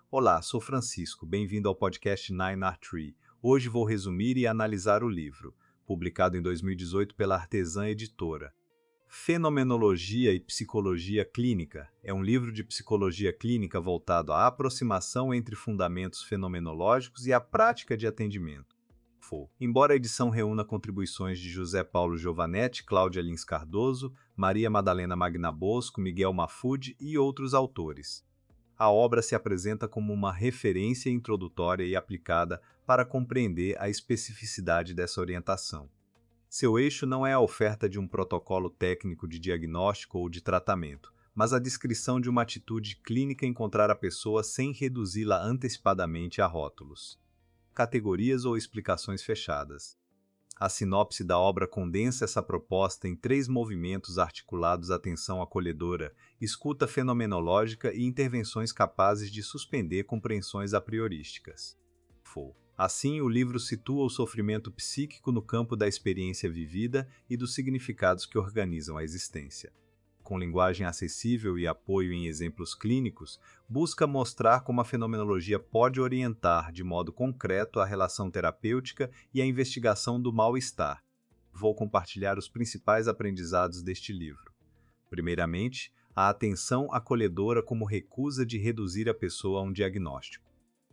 Olá, sou Francisco, bem-vindo ao podcast Nine Art Tree. Hoje vou resumir e analisar o livro, publicado em 2018 pela Artesã Editora. Fenomenologia e Psicologia Clínica é um livro de psicologia clínica voltado à aproximação entre fundamentos fenomenológicos e a prática de atendimento. Embora a edição reúna contribuições de José Paulo Giovanetti, Cláudia Lins Cardoso, Maria Madalena Magnabosco, Miguel Mahfoud e outros autores, a obra se apresenta como uma referência introdutória e aplicada para compreender a especificidade dessa orientação. Seu eixo não é a oferta de um protocolo técnico de diagnóstico ou de tratamento, mas a descrição de uma atitude clínica encontrar a pessoa sem reduzi-la antecipadamente a rótulos, categorias ou explicações fechadas. A sinopse da obra condensa essa proposta em 3 movimentos articulados: atenção acolhedora, escuta fenomenológica e intervenções capazes de suspender compreensões a priorísticas. Assim, o livro situa o sofrimento psíquico no campo da experiência vivida e dos significados que organizam a existência. Com linguagem acessível e apoio em exemplos clínicos, busca mostrar como a fenomenologia pode orientar de modo concreto a relação terapêutica e a investigação do mal-estar. Vou compartilhar os principais aprendizados deste livro. Primeiramente, a atenção acolhedora como recusa de reduzir a pessoa a um diagnóstico.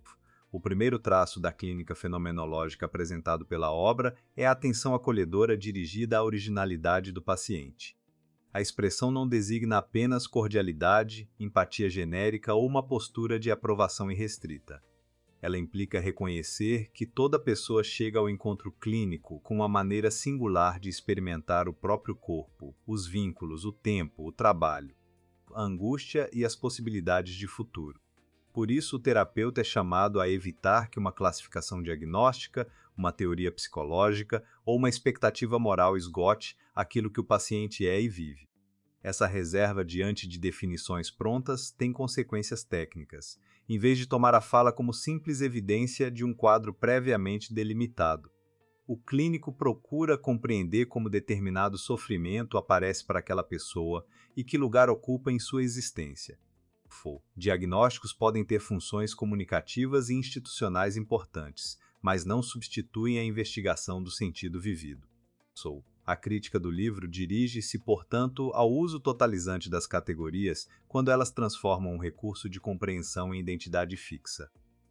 O primeiro traço da clínica fenomenológica apresentado pela obra é a atenção acolhedora dirigida à originalidade do paciente. A expressão não designa apenas cordialidade, empatia genérica ou uma postura de aprovação irrestrita. Ela implica reconhecer que toda pessoa chega ao encontro clínico com uma maneira singular de experimentar o próprio corpo, os vínculos, o tempo, o trabalho, a angústia e as possibilidades de futuro. Por isso, o terapeuta é chamado a evitar que uma classificação diagnóstica, uma teoria psicológica ou uma expectativa moral esgote aquilo que o paciente é e vive. Essa reserva diante de definições prontas tem consequências técnicas, em vez de tomar a fala como simples evidência de um quadro previamente delimitado. O clínico procura compreender como determinado sofrimento aparece para aquela pessoa e que lugar ocupa em sua existência. Diagnósticos podem ter funções comunicativas e institucionais importantes, mas não substituem a investigação do sentido vivido. A crítica do livro dirige-se, portanto, ao uso totalizante das categorias quando elas transformam um recurso de compreensão em identidade fixa.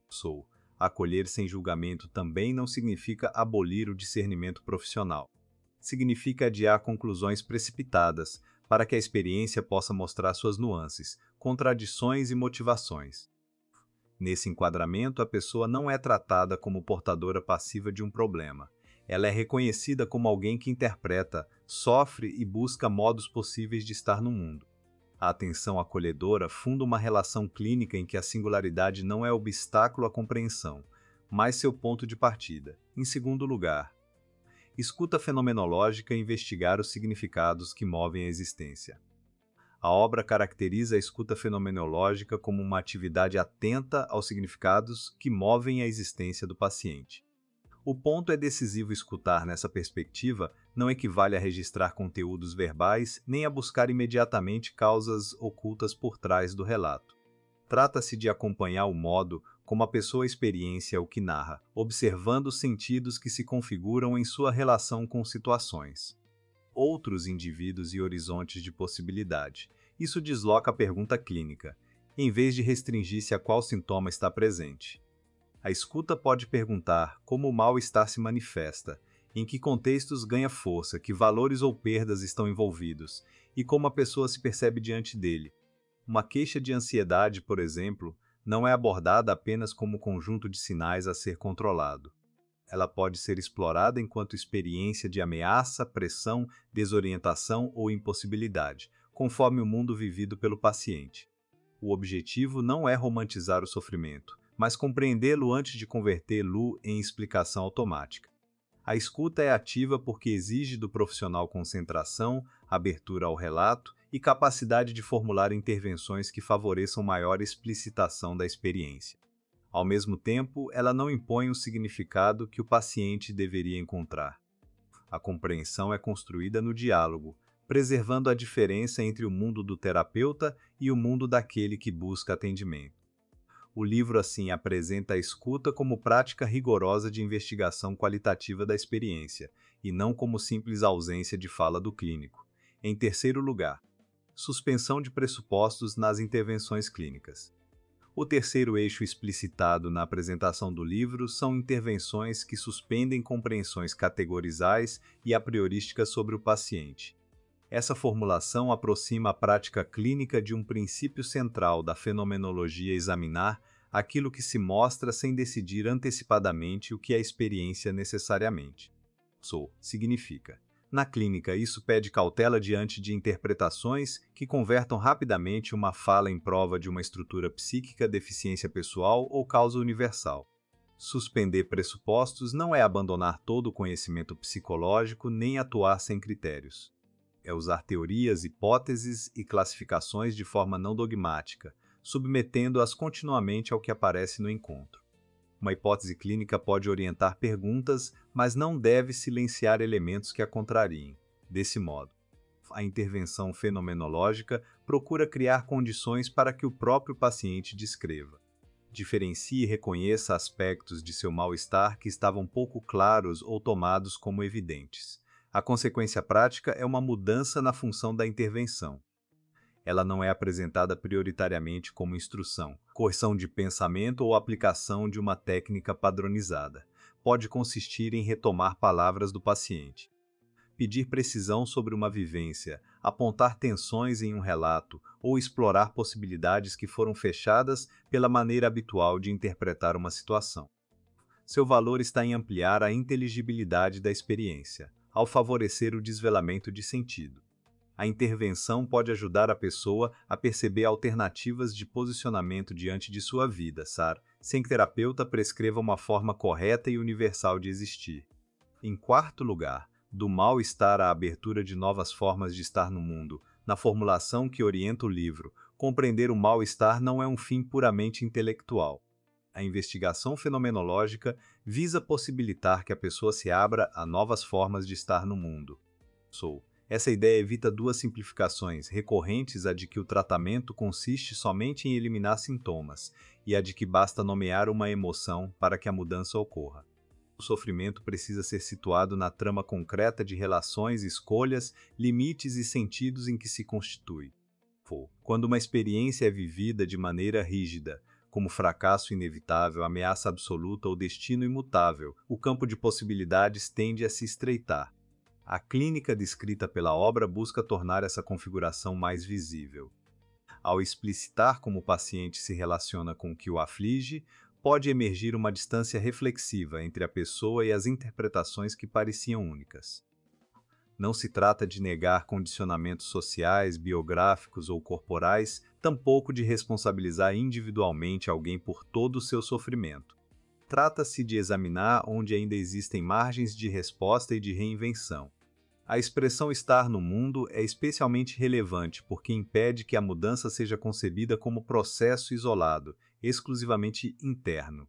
Acolher sem julgamento também não significa abolir o discernimento profissional. Significa adiar conclusões precipitadas, para que a experiência possa mostrar suas nuances, contradições e motivações. Nesse enquadramento, a pessoa não é tratada como portadora passiva de um problema. Ela é reconhecida como alguém que interpreta, sofre e busca modos possíveis de estar no mundo. A atenção acolhedora funda uma relação clínica em que a singularidade não é obstáculo à compreensão, mas seu ponto de partida. Em segundo lugar, escuta fenomenológica e investigar os significados que movem a existência. A obra caracteriza a escuta fenomenológica como uma atividade atenta aos significados que movem a existência do paciente. O ponto é decisivo: escutar nessa perspectiva não equivale a registrar conteúdos verbais nem a buscar imediatamente causas ocultas por trás do relato. Trata-se de acompanhar o modo como a pessoa experiencia o que narra, observando os sentidos que se configuram em sua relação com situações, outros indivíduos e horizontes de possibilidade. Isso desloca a pergunta clínica, em vez de restringir-se a qual sintoma está presente. A escuta pode perguntar como o mal-estar se manifesta, em que contextos ganha força, que valores ou perdas estão envolvidos, e como a pessoa se percebe diante dele. Uma queixa de ansiedade, por exemplo, não é abordada apenas como conjunto de sinais a ser controlado. Ela pode ser explorada enquanto experiência de ameaça, pressão, desorientação ou impossibilidade, conforme o mundo vivido pelo paciente. O objetivo não é romantizar o sofrimento, mas compreendê-lo antes de convertê-lo em explicação automática. A escuta é ativa porque exige do profissional concentração, abertura ao relato e capacidade de formular intervenções que favoreçam maior explicitação da experiência. Ao mesmo tempo, ela não impõe um significado que o paciente deveria encontrar. A compreensão é construída no diálogo, preservando a diferença entre o mundo do terapeuta e o mundo daquele que busca atendimento. O livro, assim, apresenta a escuta como prática rigorosa de investigação qualitativa da experiência, e não como simples ausência de fala do clínico. Em terceiro lugar, suspensão de pressupostos nas intervenções clínicas. O terceiro eixo explicitado na apresentação do livro são intervenções que suspendem compreensões categorizais e a priorísticas sobre o paciente. Essa formulação aproxima a prática clínica de um princípio central da fenomenologia examinar aquilo que se mostra sem decidir antecipadamente o que a experiência necessariamente significa. Na clínica, isso pede cautela diante de interpretações que convertam rapidamente uma fala em prova de uma estrutura psíquica, deficiência pessoal ou causa universal. Suspender pressupostos não é abandonar todo o conhecimento psicológico nem atuar sem critérios. É usar teorias, hipóteses e classificações de forma não dogmática, submetendo-as continuamente ao que aparece no encontro. Uma hipótese clínica pode orientar perguntas, mas não deve silenciar elementos que a contrariem. Desse modo, a intervenção fenomenológica procura criar condições para que o próprio paciente descreva. Diferencie e reconheça aspectos de seu mal-estar que estavam pouco claros ou tomados como evidentes. A consequência prática é uma mudança na função da intervenção. Ela não é apresentada prioritariamente como instrução, correção de pensamento ou aplicação de uma técnica padronizada. Pode consistir em retomar palavras do paciente, pedir precisão sobre uma vivência, apontar tensões em um relato ou explorar possibilidades que foram fechadas pela maneira habitual de interpretar uma situação. Seu valor está em ampliar a inteligibilidade da experiência, ao favorecer o desvelamento de sentido. A intervenção pode ajudar a pessoa a perceber alternativas de posicionamento diante de sua vida, sem que o terapeuta prescreva uma forma correta e universal de existir. Em quarto lugar, do mal-estar à abertura de novas formas de estar no mundo, na formulação que orienta o livro, compreender o mal-estar não é um fim puramente intelectual. A investigação fenomenológica visa possibilitar que a pessoa se abra a novas formas de estar no mundo. Essa ideia evita duas simplificações recorrentes: a de que o tratamento consiste somente em eliminar sintomas e a de que basta nomear uma emoção para que a mudança ocorra. O sofrimento precisa ser situado na trama concreta de relações, escolhas, limites e sentidos em que se constitui. Quando uma experiência é vivida de maneira rígida, como fracasso inevitável, ameaça absoluta ou destino imutável, o campo de possibilidades tende a se estreitar. A clínica descrita pela obra busca tornar essa configuração mais visível. Ao explicitar como o paciente se relaciona com o que o aflige, pode emergir uma distância reflexiva entre a pessoa e as interpretações que pareciam únicas. Não se trata de negar condicionamentos sociais, biográficos ou corporais, tampouco de responsabilizar individualmente alguém por todo o seu sofrimento. Trata-se de examinar onde ainda existem margens de resposta e de reinvenção. A expressão estar no mundo é especialmente relevante porque impede que a mudança seja concebida como processo isolado, exclusivamente interno.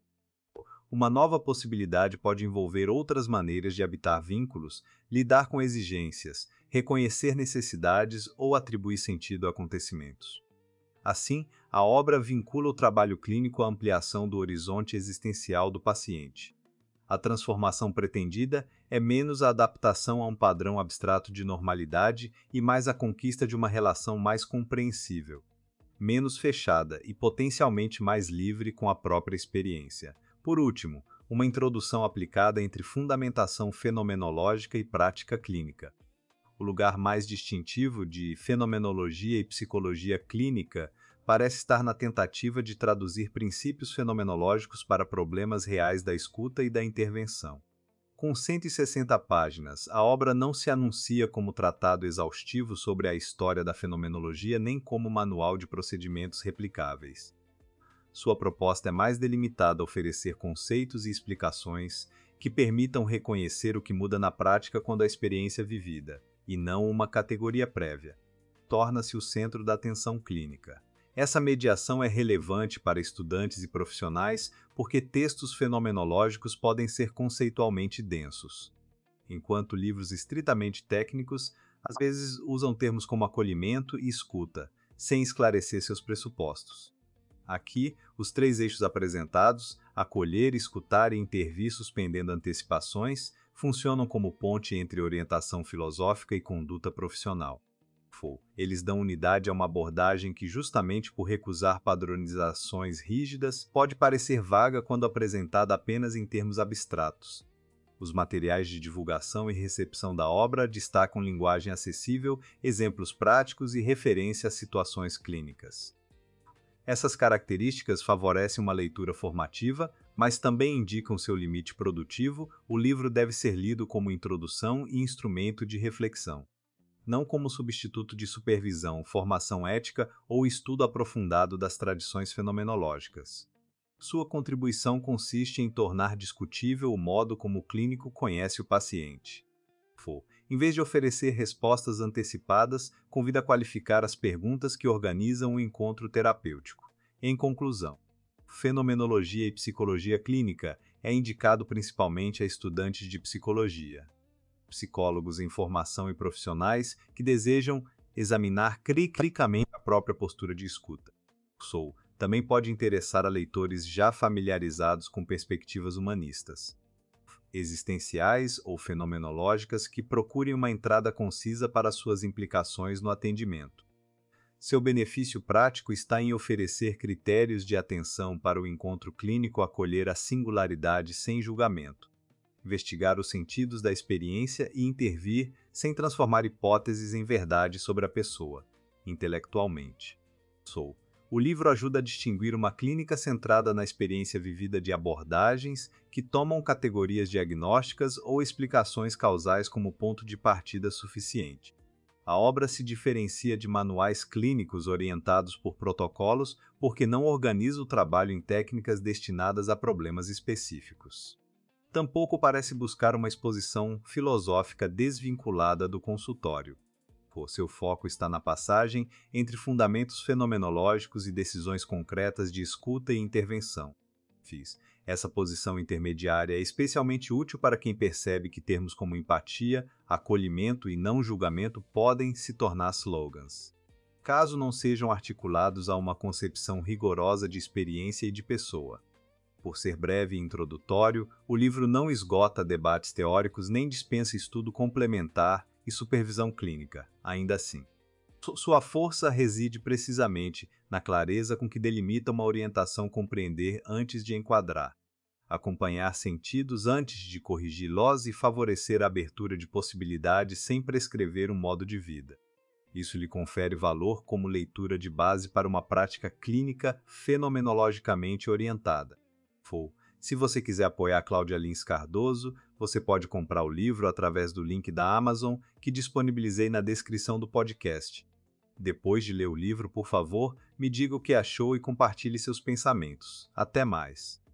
Uma nova possibilidade pode envolver outras maneiras de habitar vínculos, lidar com exigências, reconhecer necessidades ou atribuir sentido a acontecimentos. Assim, a obra vincula o trabalho clínico à ampliação do horizonte existencial do paciente. A transformação pretendida é menos a adaptação a um padrão abstrato de normalidade e mais a conquista de uma relação mais compreensível, menos fechada e potencialmente mais livre com a própria experiência. Por último, uma introdução aplicada entre fundamentação fenomenológica e prática clínica. O lugar mais distintivo de fenomenologia e psicologia clínica parece estar na tentativa de traduzir princípios fenomenológicos para problemas reais da escuta e da intervenção. Com 160 páginas, a obra não se anuncia como tratado exaustivo sobre a história da fenomenologia nem como manual de procedimentos replicáveis. Sua proposta é mais delimitada a oferecer conceitos e explicações que permitam reconhecer o que muda na prática quando a experiência é vivida, e não uma categoria prévia. Torna-se o centro da atenção clínica. Essa mediação é relevante para estudantes e profissionais porque textos fenomenológicos podem ser conceitualmente densos, enquanto livros estritamente técnicos às vezes usam termos como acolhimento e escuta, sem esclarecer seus pressupostos. Aqui, os três eixos apresentados, acolher, escutar e intervir suspendendo antecipações, funcionam como ponte entre orientação filosófica e conduta profissional. Eles dão unidade a uma abordagem que, justamente por recusar padronizações rígidas, pode parecer vaga quando apresentada apenas em termos abstratos. Os materiais de divulgação e recepção da obra destacam linguagem acessível, exemplos práticos e referência a situações clínicas. Essas características favorecem uma leitura formativa, mas também indicam seu limite produtivo. O livro deve ser lido como introdução e instrumento de reflexão, não como substituto de supervisão, formação ética ou estudo aprofundado das tradições fenomenológicas. Sua contribuição consiste em tornar discutível o modo como o clínico conhece o paciente. Em vez de oferecer respostas antecipadas, convida a qualificar as perguntas que organizam o encontro terapêutico. Em conclusão, Fenomenologia e Psicologia Clínica é indicado principalmente a estudantes de psicologia, psicólogos em formação e profissionais que desejam examinar criticamente a própria postura de escuta. Também pode interessar a leitores já familiarizados com perspectivas humanistas, existenciais ou fenomenológicas que procurem uma entrada concisa para suas implicações no atendimento. Seu benefício prático está em oferecer critérios de atenção para o encontro clínico, acolher a singularidade sem julgamento, investigar os sentidos da experiência e intervir sem transformar hipóteses em verdade sobre a pessoa, intelectualmente. O livro ajuda a distinguir uma clínica centrada na experiência vivida de abordagens que tomam categorias diagnósticas ou explicações causais como ponto de partida suficiente. A obra se diferencia de manuais clínicos orientados por protocolos porque não organiza o trabalho em técnicas destinadas a problemas específicos. Tampouco parece buscar uma exposição filosófica desvinculada do consultório. Seu foco está na passagem entre fundamentos fenomenológicos e decisões concretas de escuta e intervenção. Essa posição intermediária é especialmente útil para quem percebe que termos como empatia, acolhimento e não julgamento podem se tornar slogans, caso não sejam articulados a uma concepção rigorosa de experiência e de pessoa. Por ser breve e introdutório, o livro não esgota debates teóricos nem dispensa estudo complementar e supervisão clínica. Ainda assim, sua força reside precisamente na clareza com que delimita uma orientação compreender antes de enquadrar, acompanhar sentidos antes de corrigi-los e favorecer a abertura de possibilidades sem prescrever um modo de vida. Isso lhe confere valor como leitura de base para uma prática clínica fenomenologicamente orientada. Se você quiser apoiar Cláudia Lins Cardoso, você pode comprar o livro através do link da Amazon que disponibilizei na descrição do podcast. Depois de ler o livro, por favor, me diga o que achou e compartilhe seus pensamentos. Até mais!